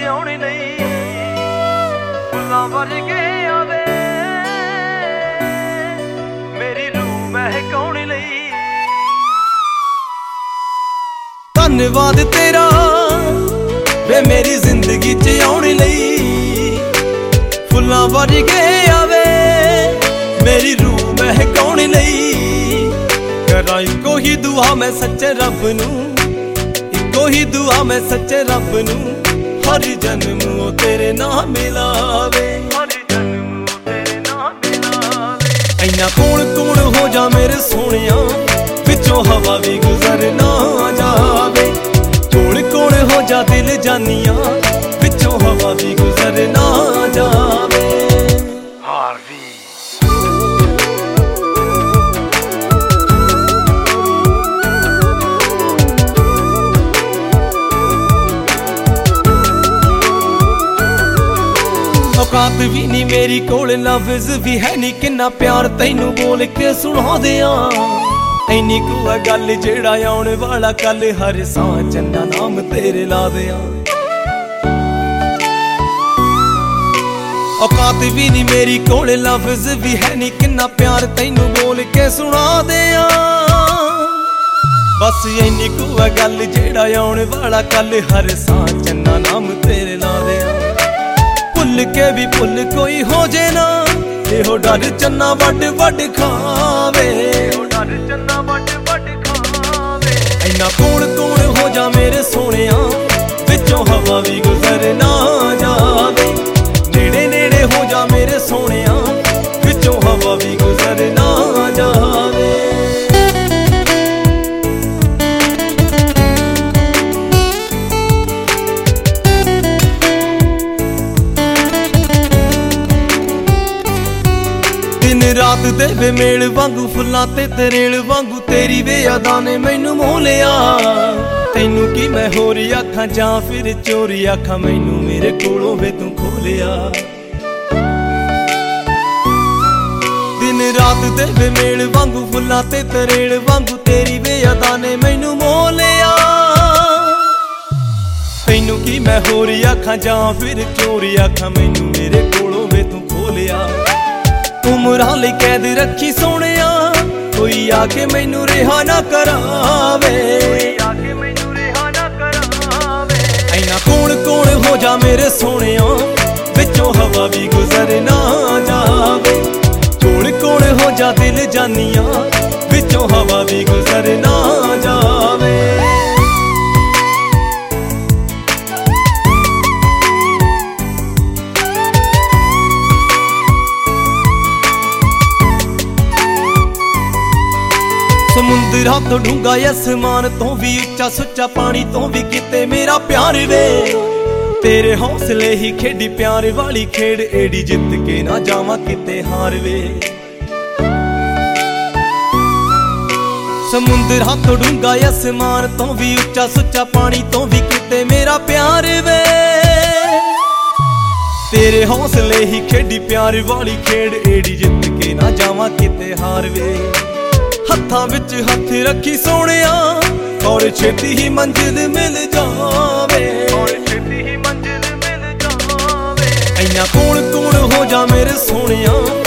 ਆਉਣ ਲਈ ਫੁੱਲਾਂ ਵਰਗੇ ਆਵੇ ਮੇਰੀ ਰੂਹ ਮਹਿਕਾਉਣ ਲਈ। ਧੰਨਵਾਦ ਤੇਰਾ ਵੇ ਮੇਰੀ ਜ਼ਿੰਦਗੀ 'ਚ ਆਉਣ ਲਈ ਫੁੱਲਾਂ ਵਰਗੇ ਆਵੇ ਮੇਰੀ ਰੂਹ ਮਹਿਕਾਉਣ ਲਈ। ਕਰਾਂ ਇੱਕੋ ਹੀ ਦੁਆ ਮੈਂ ਸੱਚੇ ਰੱਬ ਨੂੰ, ਇੱਕੋ ਹੀ ਦੁਆ ਮੈਂ ਸੱਚੇ ਰੱਬ ਨੂੰ, ਹਰ ਜਨਮ ਉਹ ਤੇਰੇ ਨਾਲ ਮਿਲਾਵੇ, ਹਰ ਜਨਮ ਉਹ ਤੇਰੇ ਨਾਲ ਮਿਲਾਵੇ। ਇੰਨਾ ਕੋਣ ਕੋਣ ਹੋ ਜਾ ਮੇਰੇ ਸੋਹਣਿਆ ਵਿੱਚੋਂ ਹਵਾ ਵੀ ਗੁਜ਼ਰ ਨਾ ਜਾਵੇ। ਕੋਣ ਕੋਣ ਹੋ ਜਾ ਦਿਲ ਜਾਨੀਆਂ ਵਿੱਚੋਂ ਹਵਾ ਵੀ ਗੁਜ਼ਰ ਨਾ ਜਾਵੇ। ਹਾਰਵੀ ਔਕਾਤ ਵੀ ਨੀ ਮੇਰੀ ਕੋਲ, ਲਫ਼ਜ਼ ਵੀ ਹੈ ਨੀ ਕਿੰਨਾ ਪਿਆਰ ਤੈਨੂੰ ਬੋਲ ਕੇ ਸੁਣਾ ਦਿਆਂ। ਇੰਨੀ ਕੁ ਆ ਗੱਲ ਜਿਹੜਾ ਆਉਣ ਵਾਲਾ ਕੱਲ ਹਰ ਸਾਹ ਚੰਨਾ ਨਾਮ ਤੇਰੇ ਲਾ ਦਿਆਂ। ਔਕਾਤ ਵੀ ਨੀ ਮੇਰੀ ਕੋਲ, ਲਫ਼ਜ਼ ਵੀ ਹੈ ਨੀ ਕਿੰਨਾ ਪਿਆਰ ਤੈਨੂੰ ਬੋਲ ਕੇ ਸੁਣਾ ਦਿਆਂ। ਬਸ ਇੰਨੀ ਕੁ ਆ ਗੱਲ ਜਿਹੜਾ ਆਉਣ ਵਾਲਾ ਕੱਲ ਹਰ ਸਾਹ ਚੰਨਾ ਨਾਮ ਤੇਰੇ ਲਾ ਦਿਆਂ। ਭੁੱਲ ਕੇ ਵੀ ਭੁੱਲ ਕੋਈ ਹੋ ਜੇ ਨਾ ਇਹੋ ਡਰ ਚੰਨਾ ਵੱਡ ਵੱਡ ਖਾਵੇ, ਇਹੋ ਡਰ ਚੰਨਾ ਵੱਡ ਵੱਡ ਖਾਵੇ। ਇੰਨਾ ਕੋਣ ਕੋਣ ਹੋ ਜਾ ਮੇਰੇ ਸੋਹਣਿਆ ਵਿੱਚੋਂ ਹਵਾ ਵੀ ਗੁਜ਼ਰ ਨਾ ਜਾਵੇ। ਨੇੜੇ ਨੇੜੇ ਹੋ ਜਾ ਮੇਰੇ ਸੋਹਣਿਆ ਵਿੱਚੋਂ ਹਵਾ ਵੀ ਗੁਜ਼ਰ ਨਾ ਜਾਵੇ। ਦਿਨ ਰਾਤ ਦੇ ਵੇ ਮੇਲ ਵਾਂਗੂ ਫੁੱਲਾਂ ਤੇ ਤਰੇਲ ਵਾਂਗੂ ਤੇਰੀ ਵੇ ਯਾਦਾਂ ਨੇ ਮੈਨੂੰ ਮੋਹ ਲਿਆ। ਤੈਨੂੰ ਕੀ ਮੈਂ ਹੋਰ ਆਖਾਂ ਜਾਂ ਫਿਰ ਚੋਰੀ ਆਖਾਂ, ਮੈਨੂੰ ਮੇਰੇ ਕੋਲੋਂ ਵੇ ਤੂੰ ਖੋਲਿਆ। ਦਿਨ ਰਾਤ ਦੇ ਵੇ ਮੇਲ ਵਾਂਗੂ ਫੁੱਲਾਂ ਤੇ ਤਰੇਲ ਵਾਂਗੂ ਤੇਰੀ ਵੇ ਯਾਦਾਂ ਨੇ ਮੈਨੂੰ ਮੋਹ ਲਿਆ। ਤੈਨੂੰ ਕੀ ਮੈਂ ਹੋਰ ਆਖਾਂ ਜਾਂ ਫਿਰ ਚੋਰੀ ਆਖਾਂ, ਮੈਨੂੰ ਮੇਰੇ ਕੋਲੋਂ ਵੇ ਤੂੰ ਖੋਲਿਆ। ਉਮਰਾਂ ਲਈ ਕੈਦ ਰੱਖੀ ਸੋਹਣਿਆ ਕੋਈ ਆ ਕੇ ਮੈਨੂੰ ਰਿਹਾ ਨਾ ਕਰਾਵੇ, ਕੋਈ ਆ ਕੇ ਮੈਨੂੰ ਰਿਹਾ ਨਾ ਕਰਾਵੇ। ਇੰਨਾ ਕੋਣ ਕੋਣ ਹੋ ਜਾ ਮੇਰੇ ਸੋਹਣਿਆ ਵਿੱਚੋਂ ਹਵਾ ਵੀ ਗੁਜ਼ਰ ਨਾ ਜਾਵੇ। ਕੋਣ ਕੋਣ ਹੋ ਜਾ ਦਿਲ ਜਾਨੀਆਂ ਵਿੱਚੋਂ ਹਵਾ ਵੀ ਗੁਜ਼ਰ ਨਾ ਜਾਵੇ। ਸਮੁੰਦਰਾਂ ਤੋਂ ਡੂੰਘਾ ਅਸਮਾਨ ਤੋਂ ਵੀ ਉੱਚਾ ਸੁੱਚਾ ਪਾਣੀ ਤੋਂ ਵੀ ਕਿਤੇ ਮੇਰਾ ਪਿਆਰ ਵੇ। ਤੇਰੇ ਹੌਸਲੇ ਹੀ ਖੇਡੀ ਪਿਆਰ ਵਾਲੀ ਖੇਡ ਏੜੀ ਜਿੱਤ ਕੇ ਨਾ ਜਾਵਾਂ ਕਿਤੇ ਹਾਰ ਵੇ। ਸਮੁੰਦਰਾਂ ਤੋਂ ਡੂੰਘਾ ਅਸਮਾਨ ਤੋਂ ਵੀ ਉੱਚਾ ਸੁੱਚਾ ਪਾਣੀ ਤੋਂ ਵੀ ਕਿਤੇ ਮੇਰਾ ਪਿਆਰ ਵੇ। ਤੇਰੇ ਹੌਸਲੇ ਹੀ ਖੇਡੀ ਪਿਆਰ ਵਾਲੀ ਖੇਡ ਏੜੀ ਜਿੱਤ ਕੇ ਨਾ ਜਾਵਾਂ ਕਿਤੇ ਹਾਰ ਵੇ। ਹੱਥਾਂ ਵਿੱਚ ਹੱਥ ਰੱਖੀ ਸੋਹਣਿਆ ਔਰ ਛੇਤੀ ਹੀ ਮੰਜ਼ਿਲ ਮਿਲ ਜਾਵੇ, ਔਰ ਛੇਤੀ ਹੀ ਮੰਜ਼ਿਲ ਮਿਲ ਜਾਵੇ। ਇੰਨਾ ਕੋਣ ਕੋਣ ਹੋ ਜਾ ਮੇਰੇ ਸੋਹਣਿਆ